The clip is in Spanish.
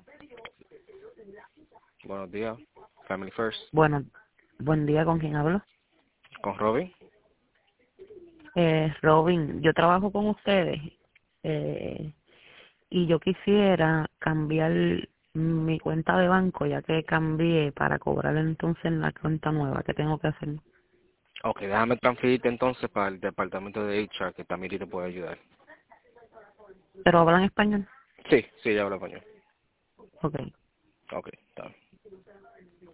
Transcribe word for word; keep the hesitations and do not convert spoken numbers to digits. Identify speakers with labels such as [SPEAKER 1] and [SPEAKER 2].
[SPEAKER 1] Buenos días. Family First.
[SPEAKER 2] Bueno, buen día, ¿con quién hablo?
[SPEAKER 1] Con Robin.
[SPEAKER 2] Eh, Robin, yo trabajo con ustedes eh, y yo quisiera cambiar mi cuenta de banco ya que cambié para cobrar entonces en la cuenta nueva. ¿Qué tengo que hacer?
[SPEAKER 1] Ok, déjame transferirte entonces para el departamento de H R que también te puede ayudar.
[SPEAKER 2] ¿Pero hablan español?
[SPEAKER 1] Sí, sí, ya hablo español.
[SPEAKER 2] Ok.
[SPEAKER 1] Ok.